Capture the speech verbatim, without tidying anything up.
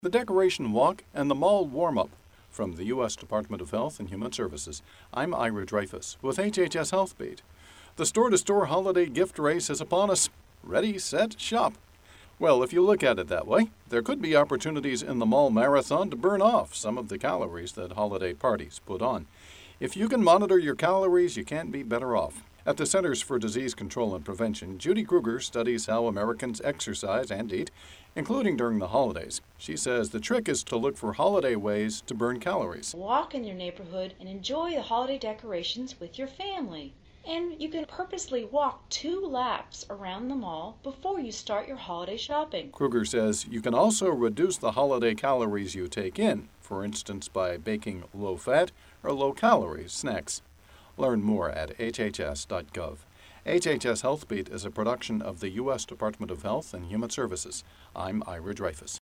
The Decoration Walk and the Mall Warm-Up. From the U S Department of Health and Human Services, I'm Ira Dreyfus with H H S Health Beat. The store-to-store holiday gift race is upon us. Ready, set, shop. Well, if you look at it that way, there could be opportunities in the mall marathon to burn off some of the calories that holiday parties put on. If you can monitor your calories, you can't be better off. At the Centers for Disease Control and Prevention, Judy Kruger studies how Americans exercise and eat, including during the holidays. She says the trick is to look for holiday ways to burn calories. Walk in your neighborhood and enjoy the holiday decorations with your family. And you can purposely walk two laps around the mall before you start your holiday shopping. Kruger says you can also reduce the holiday calories you take in, for instance by baking low-fat or low-calorie snacks. Learn more at H H S dot gov. H H S Health Beat is a production of the U S Department of Health and Human Services. I'm Ira Dreyfus.